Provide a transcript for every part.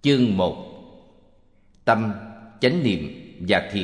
Chương 1. Tâm, chánh niệm và thiền.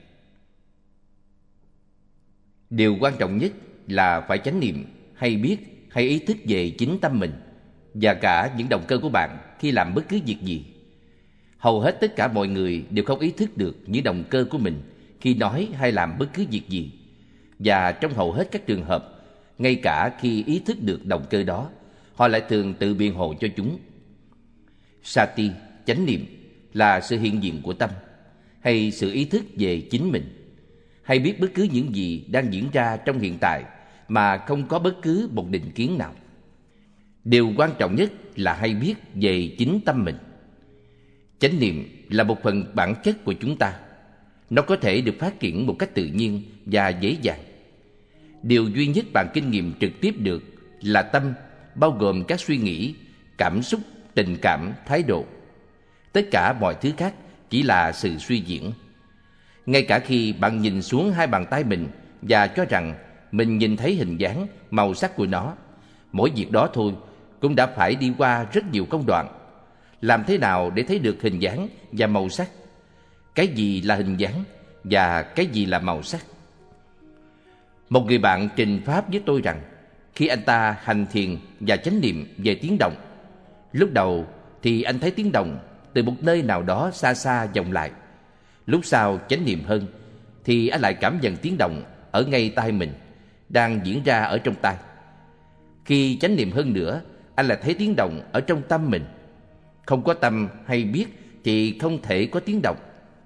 Điều quan trọng nhất là phải chánh niệm, hay biết, hay ý thức về chính tâm mình và cả những động cơ của bạn khi làm bất cứ việc gì. Hầu hết tất cả mọi người đều không ý thức được những động cơ của mình khi nói hay làm bất cứ việc gì. Và trong hầu hết các trường hợp, ngay cả khi ý thức được động cơ đó, họ lại thường tự biện hộ cho chúng. Sati, chánh niệm, là sự hiện diện của tâm, hay sự ý thức về chính mình, hay biết bất cứ những gì đang diễn ra trong hiện tại mà không có bất cứ một định kiến nào. Điều quan trọng nhất là hay biết về chính tâm mình. Chánh niệm là một phần bản chất của chúng ta. Nó có thể được phát triển một cách tự nhiên và dễ dàng. Điều duy nhất bạn kinh nghiệm trực tiếp được là tâm, bao gồm các suy nghĩ, cảm xúc, tình cảm, thái độ. Tất cả mọi thứ khác chỉ là sự suy diễn. Ngay cả khi bạn nhìn xuống hai bàn tay mình và cho rằng mình nhìn thấy hình dáng, màu sắc của nó, mỗi việc đó thôi cũng đã phải đi qua rất nhiều công đoạn. Làm thế nào để thấy được hình dáng và màu sắc? Cái gì là hình dáng và cái gì là màu sắc? Một người bạn trình pháp với tôi rằng khi anh ta hành thiền và chánh niệm về tiếng động, lúc đầu thì anh thấy tiếng động từ một nơi nào đó xa xa vọng lại. Lúc sau chánh niệm hơn thì anh lại cảm nhận tiếng động ở ngay tai mình, đang diễn ra ở trong tai. Khi chánh niệm hơn nữa, anh lại thấy tiếng động ở trong tâm mình. Không có tâm hay biết thì không thể có tiếng động.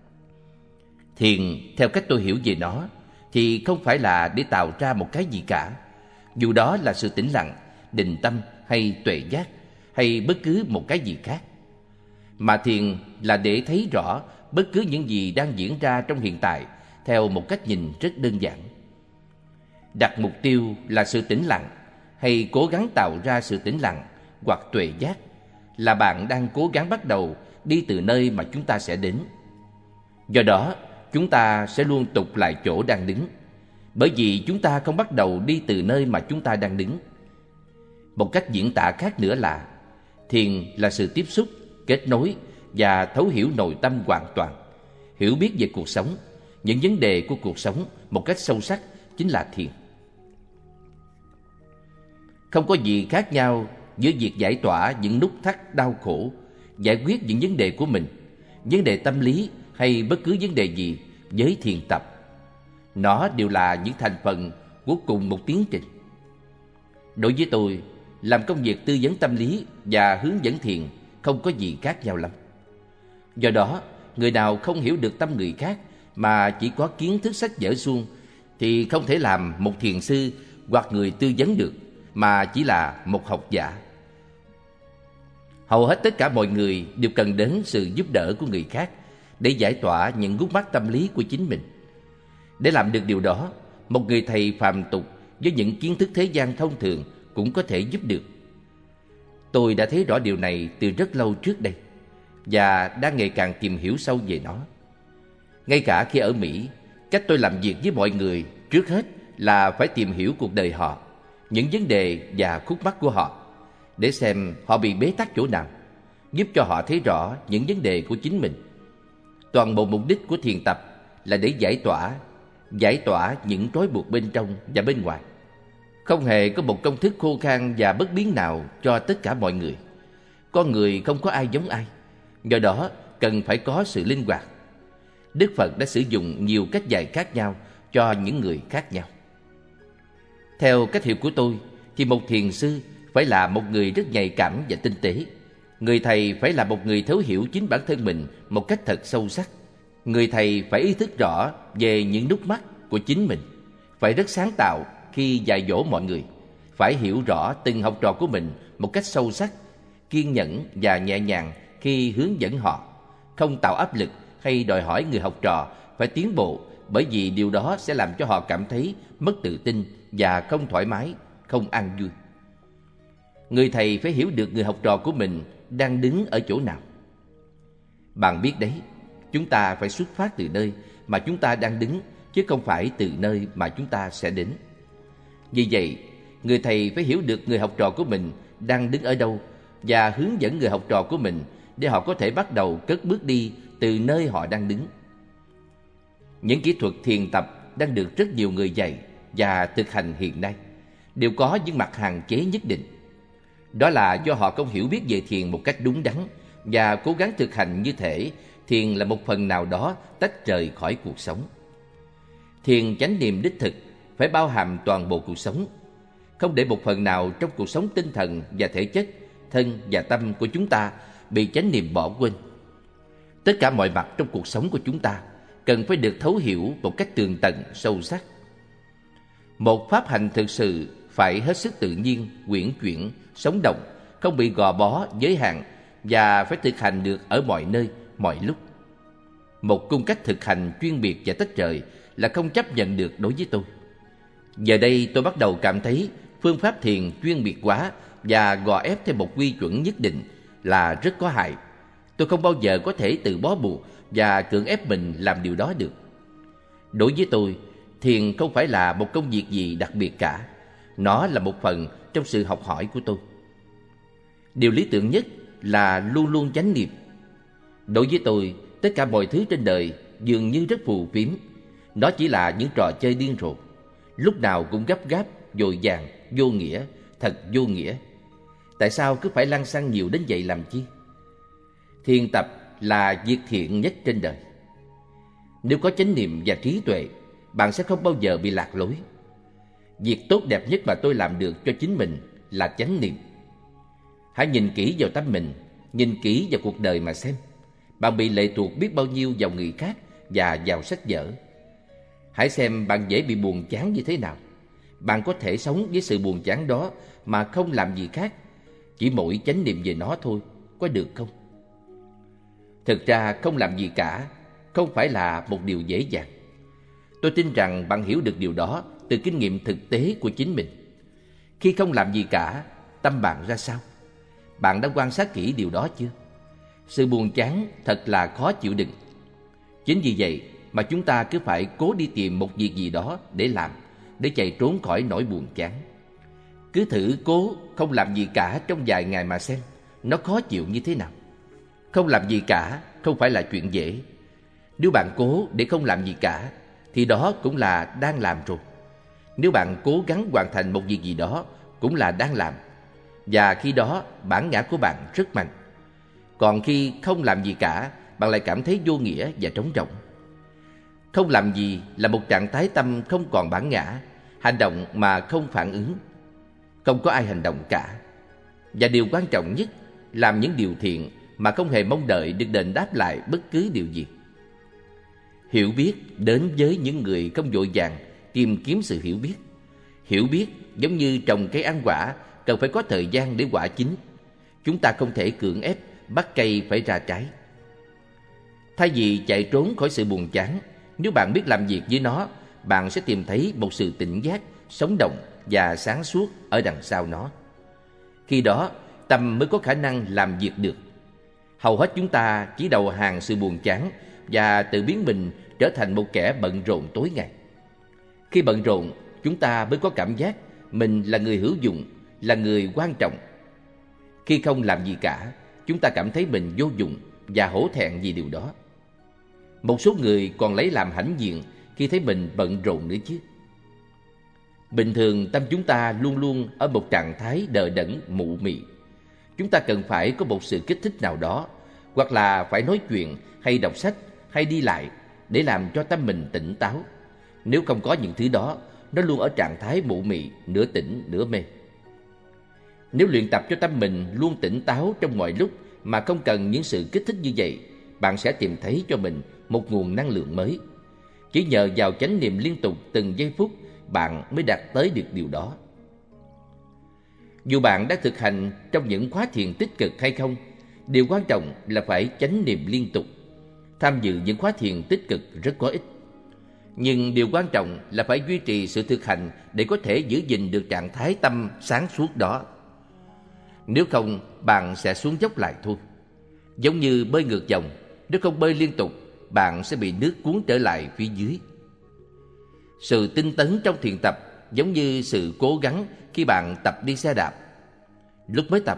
Thiền, theo cách tôi hiểu về nó, thì không phải là để tạo ra một cái gì cả, dù đó là sự tĩnh lặng, định tâm hay tuệ giác hay bất cứ một cái gì khác. Mà thiền là để thấy rõ bất cứ những gì đang diễn ra trong hiện tại theo một cách nhìn rất đơn giản. Đặt mục tiêu là sự tĩnh lặng hay cố gắng tạo ra sự tĩnh lặng hoặc tuệ giác là bạn đang cố gắng bắt đầu đi từ nơi mà chúng ta sẽ đến. Do đó, chúng ta sẽ luôn tụt lại chỗ đang đứng, bởi vì chúng ta không bắt đầu đi từ nơi mà chúng ta đang đứng. Một cách diễn tả khác nữa là thiền là sự tiếp xúc, kết nối và thấu hiểu nội tâm hoàn toàn. Hiểu biết về cuộc sống, những vấn đề của cuộc sống một cách sâu sắc chính là thiền. Không có gì khác nhau giữa việc giải tỏa những nút thắt đau khổ, giải quyết những vấn đề của mình, vấn đề tâm lý hay bất cứ vấn đề gì với thiền tập. Nó đều là những thành phần của cùng một tiến trình. Đối với tôi, làm công việc tư vấn tâm lý và hướng dẫn thiền không có gì khác nhau lắm. Do đó, người nào không hiểu được tâm người khác mà chỉ có kiến thức sách vở suông thì không thể làm một thiền sư hoặc người tư vấn được, mà chỉ là một học giả. Hầu hết tất cả mọi người đều cần đến sự giúp đỡ của người khác để giải tỏa những khúc mắc tâm lý của chính mình. Để làm được điều đó, một người thầy phàm tục với những kiến thức thế gian thông thường cũng có thể giúp được. Tôi đã thấy rõ điều này từ rất lâu trước đây và đang ngày càng tìm hiểu sâu về nó. Ngay cả khi ở Mỹ, cách tôi làm việc với mọi người trước hết là phải tìm hiểu cuộc đời họ, những vấn đề và khúc mắc của họ, để xem họ bị bế tắc chỗ nào, giúp cho họ thấy rõ những vấn đề của chính mình. Toàn bộ mục đích của thiền tập là để giải tỏa những trói buộc bên trong và bên ngoài. Không hề có một công thức khô khan và bất biến nào cho tất cả mọi người. Con người không có ai giống ai, do đó cần phải có sự linh hoạt. Đức Phật đã sử dụng nhiều cách dạy khác nhau cho những người khác nhau. Theo cách hiểu của tôi thì một thiền sư phải là một người rất nhạy cảm và tinh tế. Người thầy phải là một người thấu hiểu chính bản thân mình một cách thật sâu sắc. Người thầy phải ý thức rõ về những nút mắc của chính mình, phải rất sáng tạo khi dạy dỗ mọi người, phải hiểu rõ từng học trò của mình một cách sâu sắc, kiên nhẫn và nhẹ nhàng khi hướng dẫn họ, không tạo áp lực hay đòi hỏi người học trò phải tiến bộ, bởi vì điều đó sẽ làm cho họ cảm thấy mất tự tin và không thoải mái, không an vui. Người thầy phải hiểu được người học trò của mình đang đứng ở chỗ nào. Bạn biết đấy, chúng ta phải xuất phát từ nơi mà chúng ta đang đứng, chứ không phải từ nơi mà chúng ta sẽ đến. Vì vậy, người thầy phải hiểu được người học trò của mình đang đứng ở đâu và hướng dẫn người học trò của mình để họ có thể bắt đầu cất bước đi từ nơi họ đang đứng. Những kỹ thuật thiền tập đang được rất nhiều người dạy và thực hành hiện nay đều có những mặt hạn chế nhất định. Đó là do họ không hiểu biết về thiền một cách đúng đắn và cố gắng thực hành như thể thiền là một phần nào đó tách rời khỏi cuộc sống. Thiền chánh niệm đích thực phải bao hàm toàn bộ cuộc sống, không để một phần nào trong cuộc sống tinh thần và thể chất, thân và tâm của chúng ta bị chánh niệm bỏ quên. Tất cả mọi mặt trong cuộc sống của chúng ta cần phải được thấu hiểu một cách tường tận, sâu sắc. Một pháp hành thực sự phải hết sức tự nhiên, uyển chuyển, sống động, không bị gò bó, giới hạn và phải thực hành được ở mọi nơi, mọi lúc. Một cung cách thực hành chuyên biệt và tách rời là không chấp nhận được đối với tôi. Giờ đây tôi bắt đầu cảm thấy phương pháp thiền chuyên biệt quá và gò ép theo một quy chuẩn nhất định là rất có hại. Tôi không bao giờ có thể tự bó buộc và cưỡng ép mình làm điều đó được. Đối với tôi, thiền không phải là một công việc gì đặc biệt cả. Nó là một phần trong sự học hỏi của tôi. Điều lý tưởng nhất là luôn luôn chánh niệm. Đối với tôi, tất cả mọi thứ trên đời dường như rất phù phiếm. Nó chỉ là những trò chơi điên rồ, lúc nào cũng gấp gáp, dội vàng, vô nghĩa, thật vô nghĩa. Tại sao cứ phải lăng xăng nhiều đến vậy làm chi? Thiền tập là việc thiện nhất trên đời. Nếu có chánh niệm và trí tuệ, bạn sẽ không bao giờ bị lạc lối. Việc tốt đẹp nhất mà tôi làm được cho chính mình là chánh niệm. Hãy nhìn kỹ vào tâm mình, nhìn kỹ vào cuộc đời mà xem. Bạn bị lệ thuộc biết bao nhiêu vào người khác và vào sách vở. Hãy xem bạn dễ bị buồn chán như thế nào. Bạn có thể sống với sự buồn chán đó mà không làm gì khác, chỉ mỗi chánh niệm về nó thôi, có được không? Thực ra không làm gì cả không phải là một điều dễ dàng. Tôi tin rằng bạn hiểu được điều đó từ kinh nghiệm thực tế của chính mình. Khi không làm gì cả, tâm bạn ra sao? Bạn đã quan sát kỹ điều đó chưa? Sự buồn chán thật là khó chịu đựng. Chính vì vậy mà chúng ta cứ phải cố đi tìm một việc gì đó để làm, để chạy trốn khỏi nỗi buồn chán. Cứ thử cố không làm gì cả trong vài ngày mà xem nó khó chịu như thế nào. Không làm gì cả không phải là chuyện dễ. Nếu bạn cố để không làm gì cả thì đó cũng là đang làm rồi. Nếu bạn cố gắng hoàn thành một việc gì đó cũng là đang làm. Và khi đó bản ngã của bạn rất mạnh. Còn khi không làm gì cả, bạn lại cảm thấy vô nghĩa và trống rỗng. Không làm gì là một trạng thái tâm không còn bản ngã, hành động mà không phản ứng. Không có ai hành động cả. Và điều quan trọng nhất, làm những điều thiện mà không hề mong đợi được đền đáp lại bất cứ điều gì. Hiểu biết đến với những người không vội vàng tìm kiếm sự hiểu biết. Hiểu biết giống như trồng cây ăn quả, cần phải có thời gian để quả chín. Chúng ta không thể cưỡng ép bắt cây phải ra trái. Thay vì chạy trốn khỏi sự buồn chán, nếu bạn biết làm việc với nó, bạn sẽ tìm thấy một sự tỉnh giác, sống động và sáng suốt ở đằng sau nó. Khi đó, tâm mới có khả năng làm việc được. Hầu hết chúng ta chỉ đầu hàng sự buồn chán và tự biến mình trở thành một kẻ bận rộn tối ngày. Khi bận rộn, chúng ta mới có cảm giác mình là người hữu dụng, là người quan trọng. Khi không làm gì cả, chúng ta cảm thấy mình vô dụng và hổ thẹn vì điều đó. Một số người còn lấy làm hãnh diện khi thấy mình bận rộn nữa chứ. Bình thường tâm chúng ta luôn luôn ở một trạng thái đờ đẫn mụ mị. Chúng ta cần phải có một sự kích thích nào đó, hoặc là phải nói chuyện hay đọc sách hay đi lại để làm cho tâm mình tỉnh táo. Nếu không có những thứ đó, nó luôn ở trạng thái mụ mị, nửa tỉnh nửa mê. Nếu luyện tập cho tâm mình luôn tỉnh táo trong mọi lúc mà không cần những sự kích thích như vậy, bạn sẽ tìm thấy cho mình một nguồn năng lượng mới. Chỉ nhờ vào chánh niệm liên tục từng giây phút, bạn mới đạt tới được điều đó. Dù bạn đã thực hành trong những khóa thiền tích cực hay không, điều quan trọng là phải chánh niệm liên tục. Tham dự những khóa thiền tích cực rất có ích. Nhưng điều quan trọng là phải duy trì sự thực hành để có thể giữ gìn được trạng thái tâm sáng suốt đó. Nếu không, bạn sẽ xuống dốc lại thôi. Giống như bơi ngược dòng, nếu không bơi liên tục, bạn sẽ bị nước cuốn trở lại phía dưới. Sự tinh tấn trong thiền tập giống như sự cố gắng khi bạn tập đi xe đạp. Lúc mới tập,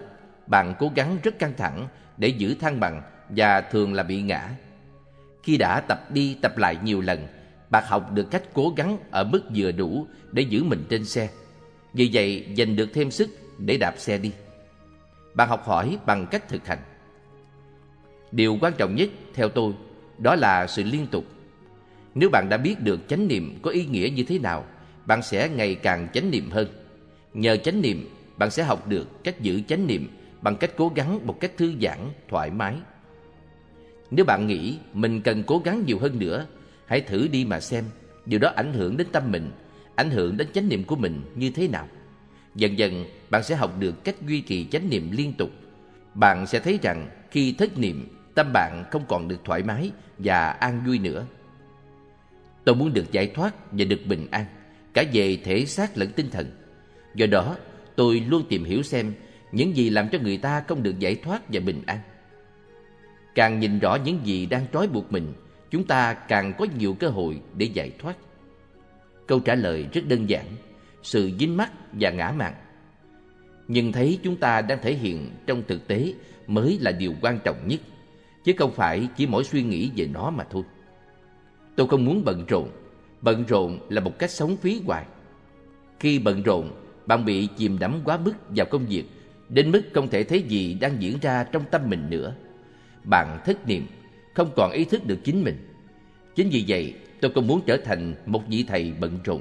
bạn cố gắng rất căng thẳng để giữ thăng bằng và thường là bị ngã. Khi đã tập đi tập lại nhiều lần, bạn học được cách cố gắng ở mức vừa đủ để giữ mình trên xe. Vì vậy, giành được thêm sức để đạp xe đi. Bạn học hỏi bằng cách thực hành. Điều quan trọng nhất theo tôi đó là sự liên tục. Nếu bạn đã biết được chánh niệm có ý nghĩa như thế nào, bạn sẽ ngày càng chánh niệm hơn. Nhờ chánh niệm, bạn sẽ học được cách giữ chánh niệm bằng cách cố gắng một cách thư giãn, thoải mái. Nếu bạn nghĩ mình cần cố gắng nhiều hơn nữa, hãy thử đi mà xem điều đó ảnh hưởng đến tâm mình, ảnh hưởng đến chánh niệm của mình như thế nào. Dần dần, bạn sẽ học được cách duy trì chánh niệm liên tục. Bạn sẽ thấy rằng khi thất niệm, tâm bạn không còn được thoải mái và an vui nữa. Tôi muốn được giải thoát và được bình an, cả về thể xác lẫn tinh thần. Do đó, tôi luôn tìm hiểu xem những gì làm cho người ta không được giải thoát và bình an. Càng nhìn rõ những gì đang trói buộc mình, chúng ta càng có nhiều cơ hội để giải thoát. Câu trả lời rất đơn giản: sự dính mắc và ngã mạn. Nhưng thấy chúng ta đang thể hiện trong thực tế mới là điều quan trọng nhất, chứ không phải chỉ mỗi suy nghĩ về nó mà thôi. Tôi không muốn bận rộn. Bận rộn là một cách sống phí hoài. Khi bận rộn, bạn bị chìm đắm quá mức vào công việc, đến mức không thể thấy gì đang diễn ra trong tâm mình nữa. Bạn thất niệm, không còn ý thức được chính mình. Chính vì vậy, tôi không muốn trở thành một vị thầy bận rộn.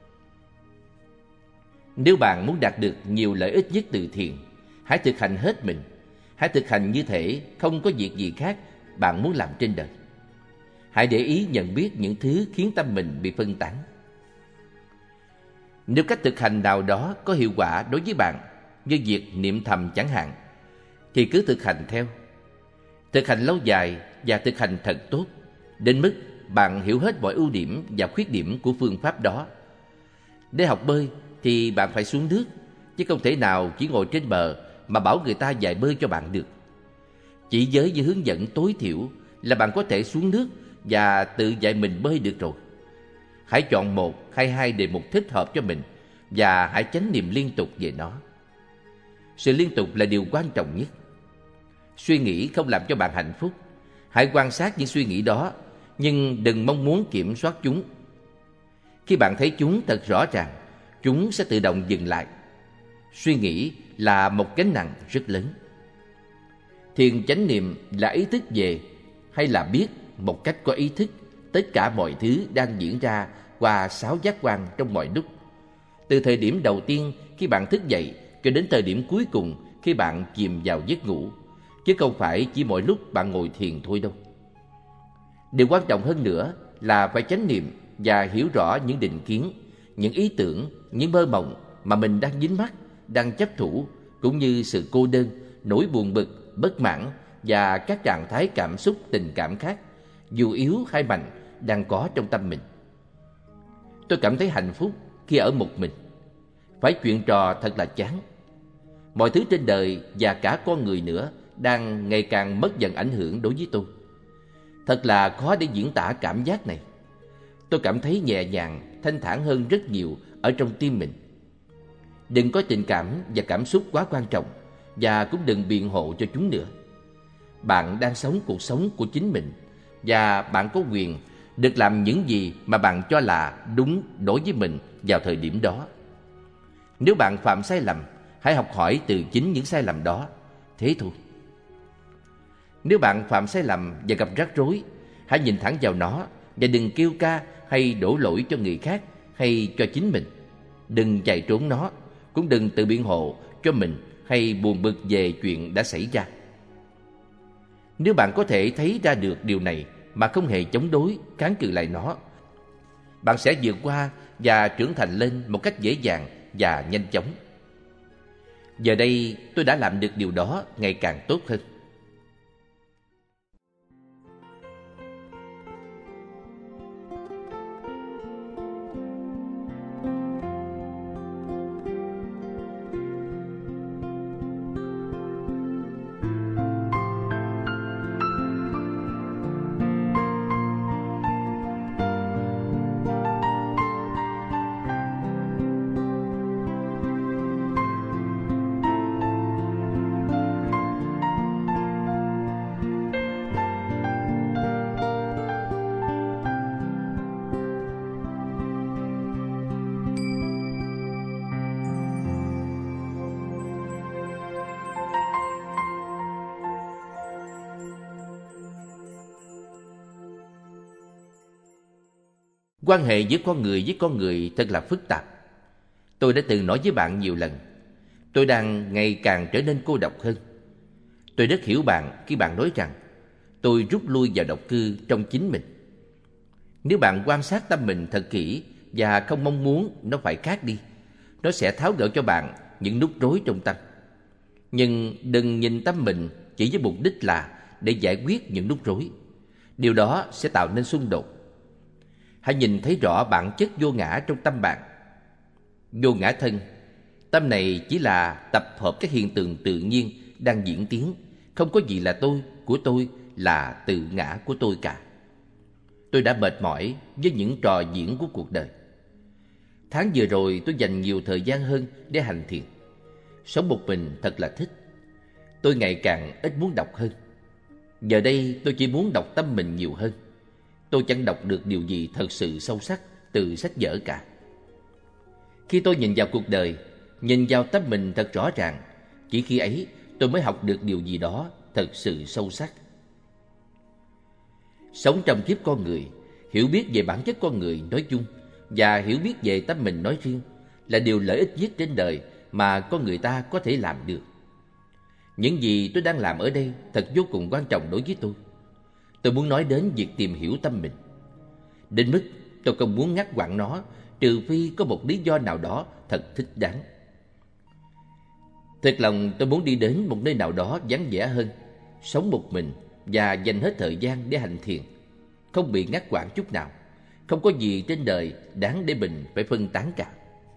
Nếu bạn muốn đạt được nhiều lợi ích nhất từ thiền, hãy thực hành hết mình. Hãy thực hành như thể không có việc gì khác bạn muốn làm trên đời. Hãy để ý nhận biết những thứ khiến tâm mình bị phân tán. Nếu cách thực hành nào đó có hiệu quả đối với bạn, như việc niệm thầm chẳng hạn, thì cứ thực hành theo. Thực hành lâu dài và thực hành thật tốt, đến mức bạn hiểu hết mọi ưu điểm và khuyết điểm của phương pháp đó. Để học bơi thì bạn phải xuống nước, chứ không thể nào chỉ ngồi trên bờ mà bảo người ta dạy bơi cho bạn được. Chỉ với những hướng dẫn tối thiểu là bạn có thể xuống nước và tự dạy mình bơi được rồi. Hãy chọn một hay hai đề mục thích hợp cho mình và hãy chánh niệm liên tục về nó. Sự liên tục là điều quan trọng nhất. Suy nghĩ không làm cho bạn hạnh phúc. Hãy quan sát những suy nghĩ đó, nhưng đừng mong muốn kiểm soát chúng. Khi bạn thấy chúng thật rõ ràng, chúng sẽ tự động dừng lại. Suy nghĩ là một gánh nặng rất lớn. Thiền chánh niệm là ý thức về hay là biết một cách có ý thức tất cả mọi thứ đang diễn ra qua 6 giác quan trong mọi lúc. Từ thời điểm đầu tiên khi bạn thức dậy cho đến thời điểm cuối cùng khi bạn chìm vào giấc ngủ, chứ không phải chỉ mỗi lúc bạn ngồi thiền thôi đâu. Điều quan trọng hơn nữa là phải chánh niệm và hiểu rõ những định kiến, những ý tưởng, những mơ mộng mà mình đang dính mắc, đang chấp thủ, cũng như sự cô đơn, nỗi buồn bực, bất mãn và các trạng thái cảm xúc tình cảm khác, dù yếu hay mạnh, đang có trong tâm mình. Tôi cảm thấy hạnh phúc khi ở một mình. Phải chuyện trò thật là chán. Mọi thứ trên đời và cả con người nữa đang ngày càng mất dần ảnh hưởng đối với tôi. Thật là khó để diễn tả cảm giác này. Tôi cảm thấy nhẹ nhàng, thanh thản hơn rất nhiều ở trong tim mình. Đừng có tình cảm và cảm xúc quá quan trọng, và cũng đừng biện hộ cho chúng nữa. Bạn đang sống cuộc sống của chính mình, và bạn có quyền được làm những gì mà bạn cho là đúng đối với mình vào thời điểm đó. Nếu bạn phạm sai lầm, hãy học hỏi từ chính những sai lầm đó. Thế thôi. Nếu bạn phạm sai lầm và gặp rắc rối, hãy nhìn thẳng vào nó và đừng kêu ca hay đổ lỗi cho người khác hay cho chính mình. Đừng chạy trốn nó, cũng đừng tự biện hộ cho mình hay buồn bực về chuyện đã xảy ra. Nếu bạn có thể thấy ra được điều này mà không hề chống đối, kháng cự lại nó, bạn sẽ vượt qua và trưởng thành lên một cách dễ dàng và nhanh chóng. Giờ đây tôi đã làm được điều đó ngày càng tốt hơn. Quan hệ giữa con người thật là phức tạp. Tôi đã từng nói với bạn nhiều lần, tôi đang ngày càng trở nên cô độc hơn. Tôi rất hiểu bạn khi bạn nói rằng tôi rút lui vào độc cư trong chính mình. Nếu bạn quan sát tâm mình thật kỹ và không mong muốn nó phải khác đi, nó sẽ tháo gỡ cho bạn những nút rối trong tâm. Nhưng đừng nhìn tâm mình chỉ với mục đích là để giải quyết những nút rối. Điều đó sẽ tạo nên xung đột. Hãy nhìn thấy rõ bản chất vô ngã trong tâm bạn. Vô ngã thân, tâm này chỉ là tập hợp các hiện tượng tự nhiên đang diễn tiến. Không có gì là tôi, của tôi, là tự ngã của tôi cả. Tôi đã mệt mỏi với những trò diễn của cuộc đời. Tháng vừa rồi tôi dành nhiều thời gian hơn để hành thiền. Sống một mình thật là thích. Tôi ngày càng ít muốn đọc hơn. Giờ đây tôi chỉ muốn đọc tâm mình nhiều hơn. Tôi chẳng đọc được điều gì thật sự sâu sắc từ sách vở cả. Khi tôi nhìn vào cuộc đời, nhìn vào tâm mình thật rõ ràng, chỉ khi ấy tôi mới học được điều gì đó thật sự sâu sắc. Sống trong kiếp con người, hiểu biết về bản chất con người nói chung và hiểu biết về tâm mình nói riêng là điều lợi ích nhất trên đời mà con người ta có thể làm được. Những gì tôi đang làm ở đây thật vô cùng quan trọng đối với tôi. Tôi muốn nói đến việc tìm hiểu tâm mình. Đến mức tôi không muốn ngắt quãng nó, trừ phi có một lý do nào đó thật thích đáng. Thật lòng tôi muốn đi đến một nơi nào đó vắng vẻ hơn, sống một mình và dành hết thời gian để hành thiền, không bị ngắt quãng chút nào. Không có gì trên đời đáng để mình phải phân tán cả.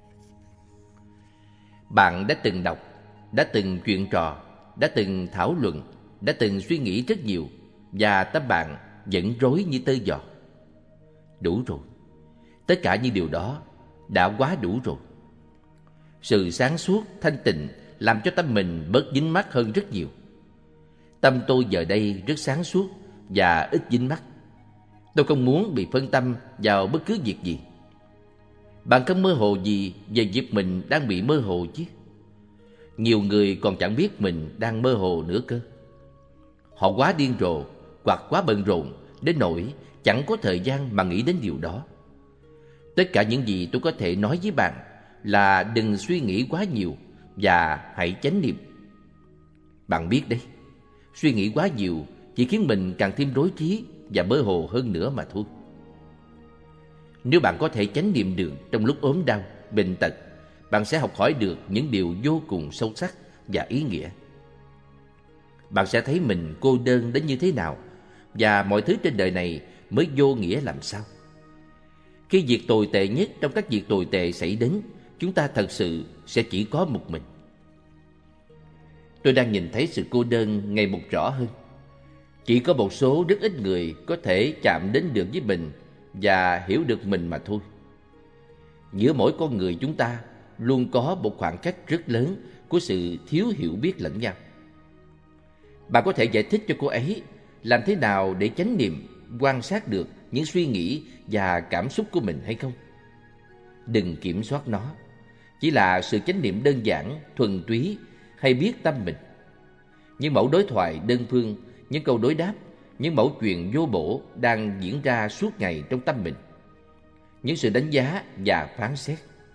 Bạn đã từng đọc, đã từng chuyện trò, đã từng thảo luận, đã từng suy nghĩ rất nhiều, và tâm bạn vẫn rối như tơ giò. Đủ rồi. Tất cả những điều đó đã quá đủ rồi. Sự sáng suốt, thanh tịnh làm cho tâm mình bớt dính mắc hơn rất nhiều. Tâm tôi giờ đây rất sáng suốt và ít dính mắc. Tôi không muốn bị phân tâm vào bất cứ việc gì. Bạn không mơ hồ gì về việc mình đang bị mơ hồ chứ? Nhiều người còn chẳng biết mình đang mơ hồ nữa cơ. Họ quá điên rồ hoặc quá bận rộn đến nỗi chẳng có thời gian mà nghĩ đến điều đó. Tất cả những gì tôi có thể nói với bạn là đừng suy nghĩ quá nhiều và hãy chánh niệm. Bạn biết đấy, suy nghĩ quá nhiều chỉ khiến mình càng thêm rối trí và mơ hồ hơn nữa mà thôi. Nếu bạn có thể chánh niệm được trong lúc ốm đau, bệnh tật, bạn sẽ học hỏi được những điều vô cùng sâu sắc và ý nghĩa. Bạn sẽ thấy mình cô đơn đến như thế nào và mọi thứ trên đời này mới vô nghĩa làm sao. Khi việc tồi tệ nhất trong các việc tồi tệ xảy đến, chúng ta thật sự sẽ chỉ có một mình. Tôi đang nhìn thấy sự cô đơn ngày một rõ hơn. Chỉ có một số rất ít người có thể chạm đến được với mình và hiểu được mình mà thôi. Giữa mỗi con người chúng ta luôn có một khoảng cách rất lớn của sự thiếu hiểu biết lẫn nhau. Bạn có thể giải thích cho cô ấy làm thế nào để chánh niệm, quan sát được những suy nghĩ và cảm xúc của mình hay không? Đừng kiểm soát nó. Chỉ là sự chánh niệm đơn giản, thuần túy hay biết tâm mình. Những mẫu đối thoại đơn phương, những câu đối đáp, những mẫu chuyện vô bổ đang diễn ra suốt ngày trong tâm mình. Những sự đánh giá và phán xét.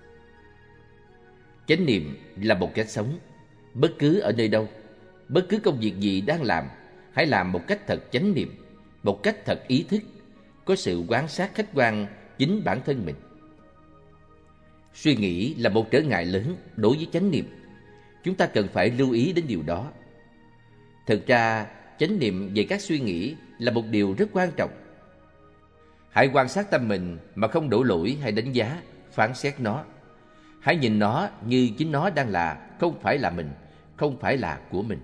Chánh niệm là một cách sống. Bất cứ ở nơi đâu, bất cứ công việc gì đang làm, hãy làm một cách thật chánh niệm, một cách thật ý thức, có sự quan sát khách quan chính bản thân mình. Suy nghĩ là một trở ngại lớn đối với chánh niệm. Chúng ta cần phải lưu ý đến điều đó. Thực ra, chánh niệm về các suy nghĩ là một điều rất quan trọng. Hãy quan sát tâm mình mà không đổ lỗi hay đánh giá, phán xét nó. Hãy nhìn nó như chính nó đang là, không phải là mình, không phải là của mình.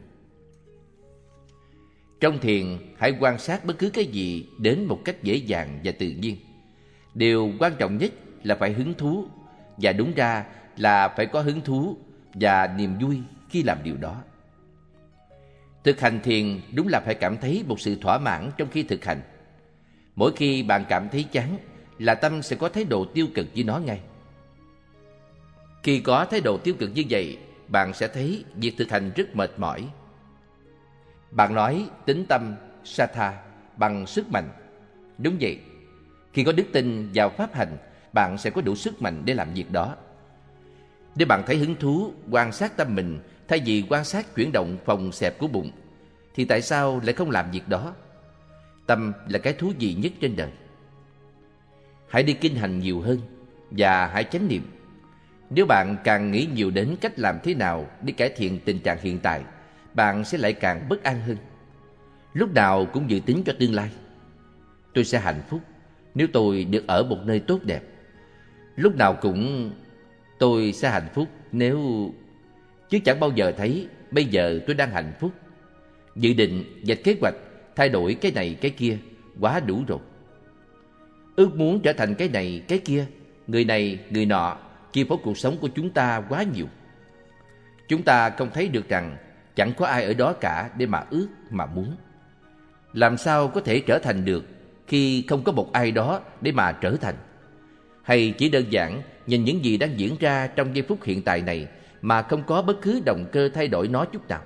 Trong thiền, hãy quan sát bất cứ cái gì đến một cách dễ dàng và tự nhiên. Điều quan trọng nhất là phải hứng thú, và đúng ra là phải có hứng thú và niềm vui khi làm điều đó. Thực hành thiền đúng là phải cảm thấy một sự thỏa mãn trong khi thực hành. Mỗi khi bạn cảm thấy chán là tâm sẽ có thái độ tiêu cực với nó ngay. Khi có thái độ tiêu cực như vậy, bạn sẽ thấy việc thực hành rất mệt mỏi. Bạn nói tính tâm, sattha, bằng sức mạnh. Đúng vậy, Khi có đức tin vào pháp hành, bạn sẽ có đủ sức mạnh để làm việc đó. Nếu bạn thấy hứng thú quan sát tâm mình thay vì quan sát chuyển động phòng xẹp của bụng, thì tại sao lại không làm việc đó? Tâm là cái thú vị nhất trên đời. Hãy đi kinh hành nhiều hơn và hãy chánh niệm. Nếu bạn càng nghĩ nhiều đến cách làm thế nào để cải thiện tình trạng hiện tại, bạn sẽ lại càng bất an hơn. Lúc nào cũng dự tính cho tương lai. Tôi sẽ hạnh phúc nếu tôi được ở một nơi tốt đẹp. Lúc nào cũng tôi sẽ hạnh phúc nếu... Chứ chẳng bao giờ thấy bây giờ tôi đang hạnh phúc. Dự định, vạch kế hoạch, thay đổi cái này cái kia, quá đủ rồi. Ước muốn trở thành cái này cái kia, người này người nọ, chi phối cuộc sống của chúng ta quá nhiều. Chúng ta không thấy được rằng chẳng có ai ở đó cả để mà ước, mà muốn. Làm sao có thể trở thành được khi không có một ai đó để mà trở thành? Hay chỉ đơn giản nhìn những gì đang diễn ra trong giây phút hiện tại này mà không có bất cứ động cơ thay đổi nó chút nào?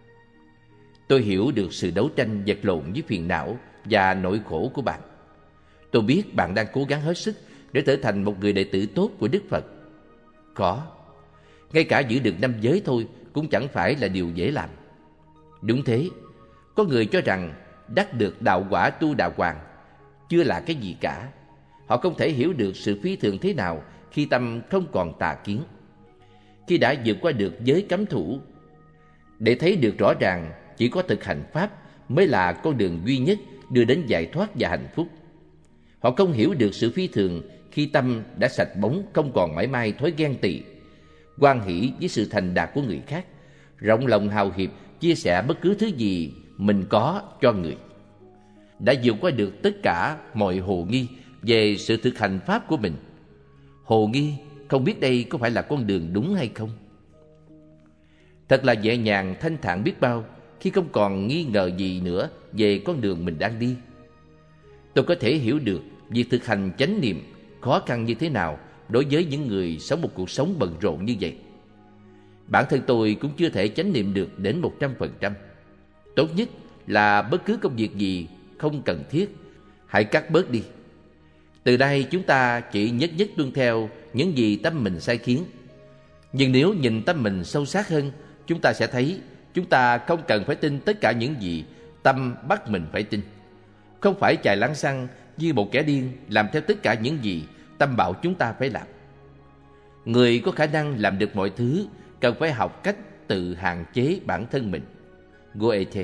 Tôi hiểu được sự đấu tranh vật lộn với phiền não và nỗi khổ của bạn. Tôi biết bạn đang cố gắng hết sức để trở thành một người đệ tử tốt của Đức Phật. Có, ngay cả giữ được 5 giới thôi cũng chẳng phải là điều dễ làm. Đúng thế, có người cho rằng đắc được đạo quả tu đà hoàng chưa là cái gì cả. Họ không thể hiểu được sự phi thường thế nào khi tâm không còn tà kiến, khi đã vượt qua được giới cấm thủ. Để thấy được rõ ràng chỉ có thực hành pháp mới là con đường duy nhất đưa đến giải thoát và hạnh phúc. Họ không hiểu được sự phi thường khi tâm đã sạch bóng, không còn mãi may thói ghen tị, hoan hỷ với sự thành đạt của người khác, rộng lòng hào hiệp chia sẻ bất cứ thứ gì mình có cho người. Đã vượt qua được tất cả mọi hồ nghi về sự thực hành pháp của mình. Hồ nghi không biết đây có phải là con đường đúng hay không. Thật là nhẹ nhàng thanh thản biết bao khi không còn nghi ngờ gì nữa về con đường mình đang đi. Tôi có thể hiểu được việc thực hành chánh niệm khó khăn như thế nào đối với những người sống một cuộc sống bận rộn như vậy. Bản thân tôi cũng chưa thể chánh niệm được đến 100%. Tốt nhất là bất cứ công việc gì không cần thiết, hãy cắt bớt đi. Từ đây chúng ta chỉ nhất nhất tuân theo những gì tâm mình sai khiến. Nhưng nếu nhìn tâm mình sâu sắc hơn, chúng ta sẽ thấy chúng ta không cần phải tin tất cả những gì tâm bắt mình phải tin. Không phải chài láng xăng như một kẻ điên làm theo tất cả những gì tâm bảo chúng ta phải làm. Người có khả năng làm được mọi thứ cần phải học cách tự hạn chế bản thân mình. Goethe.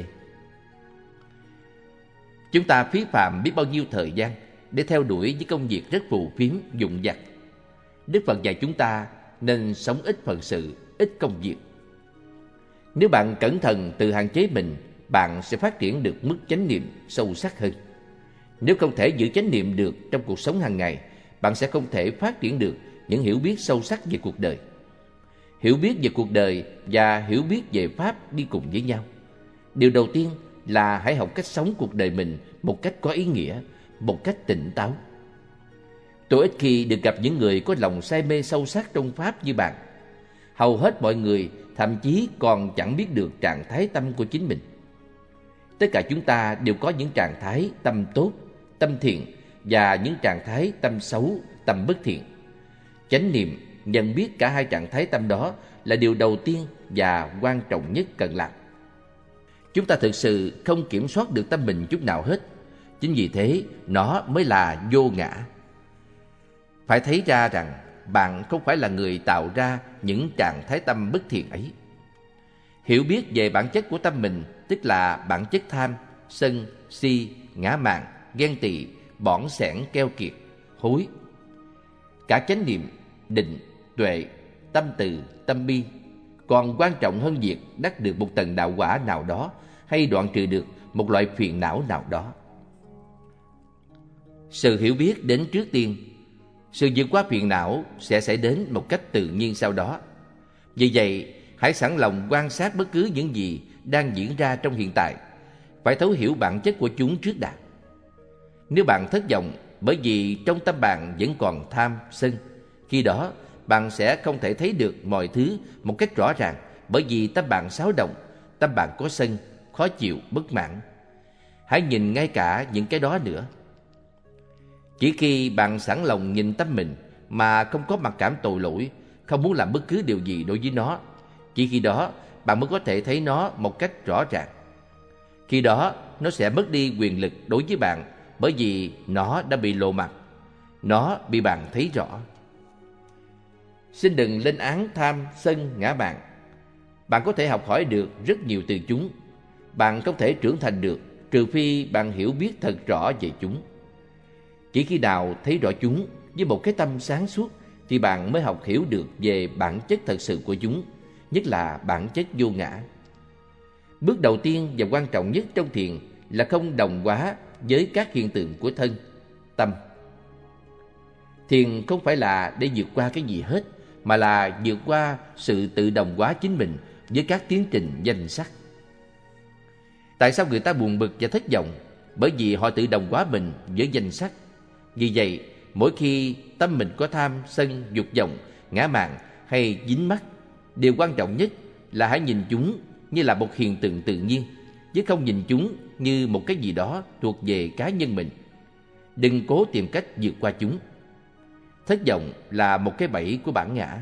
Chúng ta phí phạm biết bao nhiêu thời gian để theo đuổi những công việc rất phù phiếm, vụn vặt. Đức Phật dạy chúng ta nên sống ít phận sự, ít công việc. Nếu bạn cẩn thận tự hạn chế mình, bạn sẽ phát triển được mức chánh niệm sâu sắc hơn. Nếu không thể giữ chánh niệm được trong cuộc sống hàng ngày, bạn sẽ không thể phát triển được những hiểu biết sâu sắc về cuộc đời. Hiểu biết về cuộc đời và hiểu biết về Pháp đi cùng với nhau. Điều đầu tiên là hãy học cách sống cuộc đời mình một cách có ý nghĩa, một cách tỉnh táo. Tôi ít khi được gặp những người có lòng say mê sâu sắc trong Pháp như bạn. Hầu hết mọi người thậm chí còn chẳng biết được trạng thái tâm của chính mình. Tất cả chúng ta đều có những trạng thái tâm tốt, tâm thiện và những trạng thái tâm xấu, tâm bất thiện. Chánh niệm nhận biết cả hai trạng thái tâm đó là điều đầu tiên và quan trọng nhất cần làm. Chúng ta thực sự không kiểm soát được tâm mình chút nào hết. Chính vì thế nó mới là vô ngã. Phải thấy ra rằng bạn không phải là người tạo ra những trạng thái tâm bất thiện ấy. Hiểu biết về bản chất của tâm mình, tức là bản chất tham, sân, si, ngã mạn, ghen tị, bỏng sẻn, keo kiệt, hối. Cả chánh niệm, định, tuệ, tâm từ, tâm bi còn quan trọng hơn việc đắc được một tầng đạo quả nào đó hay đoạn trừ được một loại phiền não nào đó. Sự hiểu biết đến trước tiên, sự vượt qua phiền não sẽ xảy đến một cách tự nhiên sau đó. Vì vậy, hãy sẵn lòng quan sát bất cứ những gì đang diễn ra trong hiện tại, phải thấu hiểu bản chất của chúng trước đã. Nếu bạn thất vọng bởi vì trong tâm bạn vẫn còn tham, sân, khi đó bạn sẽ không thể thấy được mọi thứ một cách rõ ràng, bởi vì tâm bạn xáo động, tâm bạn có sân, khó chịu, bất mãn. Hãy nhìn ngay cả những cái đó nữa. Chỉ khi bạn sẵn lòng nhìn tâm mình mà không có mặc cảm tội lỗi, không muốn làm bất cứ điều gì đối với nó, chỉ khi đó bạn mới có thể thấy nó một cách rõ ràng. Khi đó nó sẽ mất đi quyền lực đối với bạn, bởi vì nó đã bị lộ mặt, nó bị bạn thấy rõ. Xin đừng lên án tham, sân, ngã mạn. Bạn có thể học hỏi được rất nhiều từ chúng. Bạn không thể trưởng thành được trừ phi bạn hiểu biết thật rõ về chúng. Chỉ khi nào thấy rõ chúng với một cái tâm sáng suốt thì bạn mới học hiểu được về bản chất thật sự của chúng, nhất là bản chất vô ngã. Bước đầu tiên và quan trọng nhất trong thiền là không đồng hóa với các hiện tượng của thân, tâm. Thiền không phải là để vượt qua cái gì hết, mà là vượt qua sự tự đồng hóa chính mình với các tiến trình danh sắc. Tại sao người ta buồn bực và thất vọng? Bởi vì họ tự đồng hóa mình với danh sắc. Vì vậy, mỗi khi tâm mình có tham, sân, dục vọng, ngã mạn hay dính mắc, điều quan trọng nhất là hãy nhìn chúng như là một hiện tượng tự nhiên, chứ không nhìn chúng như một cái gì đó thuộc về cá nhân mình. Đừng cố tìm cách vượt qua chúng. Thất vọng là một cái bẫy của bản ngã.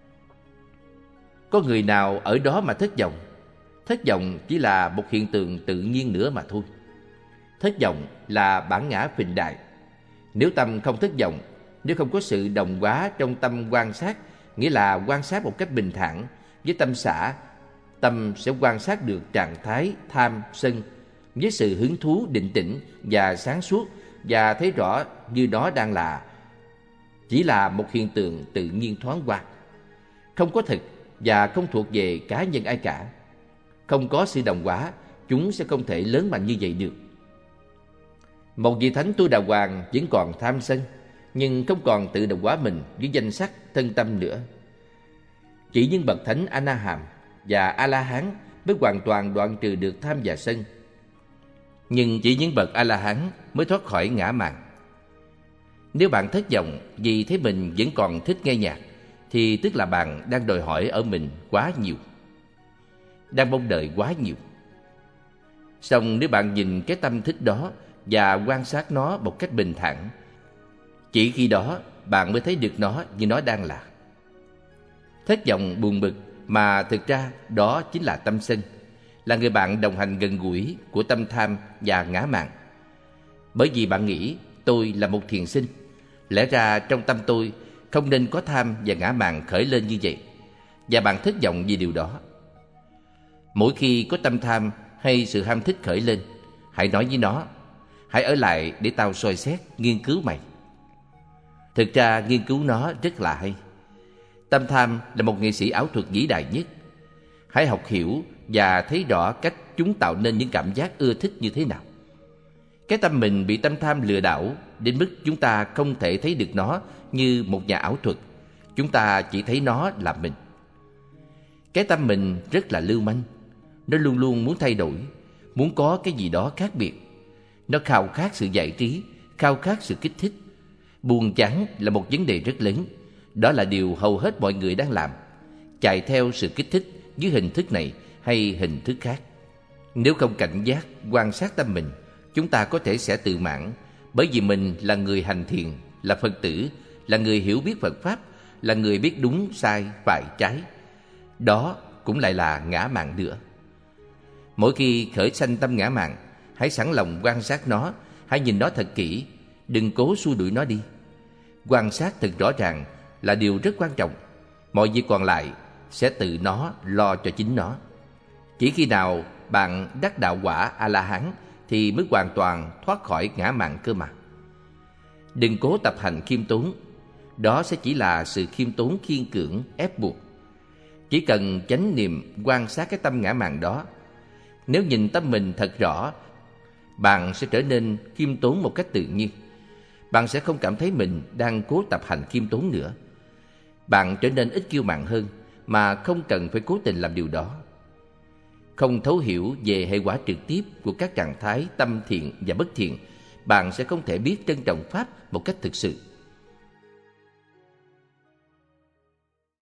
Có người nào ở đó mà thất vọng? Thất vọng chỉ là một hiện tượng tự nhiên nữa mà thôi. Thất vọng là bản ngã phình đại. Nếu tâm không thất vọng, nếu không có sự đồng hóa trong tâm quan sát, nghĩa là quan sát một cách bình thản với tâm xả, tâm sẽ quan sát được trạng thái tham, sân với sự hứng thú định tĩnh và sáng suốt, và thấy rõ như đó đang là chỉ là một hiện tượng tự nhiên thoáng qua, không có thực và không thuộc về cá nhân ai cả. Không có sự đồng hóa, chúng sẽ không thể lớn mạnh như vậy được. Một vị thánh tu đà hoàng vẫn còn tham sân, nhưng không còn tự đồng hóa mình với danh sắc thân tâm nữa. Chỉ những bậc thánh A Na Hàm và A La Hán mới hoàn toàn đoạn trừ được tham và sân. Nhưng chỉ những bậc A La Hán mới thoát khỏi ngã mạn. Nếu bạn thất vọng vì thấy mình vẫn còn thích nghe nhạc, thì tức là bạn đang đòi hỏi ở mình quá nhiều, đang mong đợi quá nhiều. Song nếu bạn nhìn cái tâm thích đó và quan sát nó một cách bình thản, chỉ khi đó bạn mới thấy được nó như nó đang là. Thất vọng buồn bực mà thực ra đó chính là tâm sân, là người bạn đồng hành gần gũi của tâm tham và ngã mạn. Bởi vì bạn nghĩ tôi là một thiền sinh, lẽ ra trong tâm tôi không nên có tham và ngã mạn khởi lên như vậy, và bạn thất vọng vì điều đó. Mỗi khi có tâm tham hay sự ham thích khởi lên, hãy nói với nó: hãy ở lại để tao soi xét, nghiên cứu mày. Thực ra nghiên cứu nó rất là hay. Tâm tham là một nghệ sĩ ảo thuật vĩ đại nhất. Hãy học hiểu và thấy rõ cách chúng tạo nên những cảm giác ưa thích như thế nào. Cái tâm mình bị tâm tham lừa đảo đến mức chúng ta không thể thấy được nó như một nhà ảo thuật. Chúng ta chỉ thấy nó là mình. Cái tâm mình rất là lưu manh. Nó luôn luôn muốn thay đổi, muốn có cái gì đó khác biệt. Nó khao khát sự giải trí, khao khát sự kích thích. Buồn chán là một vấn đề rất lớn. Đó là điều hầu hết mọi người đang làm, chạy theo sự kích thích dưới hình thức này hay hình thức khác. Nếu không cảnh giác, quan sát tâm mình, chúng ta có thể sẽ tự mãn, bởi vì mình là người hành thiền, là Phật tử, là người hiểu biết Phật Pháp, là người biết đúng, sai, phải, trái. Đó cũng lại là ngã mạn nữa. Mỗi khi khởi sanh tâm ngã mạn, hãy sẵn lòng quan sát nó, hãy nhìn nó thật kỹ, đừng cố xua đuổi nó đi. Quan sát thật rõ ràng là điều rất quan trọng. Mọi việc còn lại sẽ tự nó lo cho chính nó. Chỉ khi nào bạn đắc đạo quả A-la-hán thì mới hoàn toàn thoát khỏi ngã mạn cơ mà. Đừng cố tập hành khiêm tốn. Đó sẽ chỉ là sự khiêm tốn khiên cưỡng, ép buộc. Chỉ cần chánh niệm quan sát cái tâm ngã mạn đó. Nếu nhìn tâm mình thật rõ, bạn sẽ trở nên khiêm tốn một cách tự nhiên. Bạn sẽ không cảm thấy mình đang cố tập hành khiêm tốn nữa. Bạn trở nên ít kiêu mạn hơn mà không cần phải cố tình làm điều đó. Không thấu hiểu về hệ quả trực tiếp của các trạng thái tâm thiện và bất thiện, bạn sẽ không thể biết trân trọng Pháp một cách thực sự.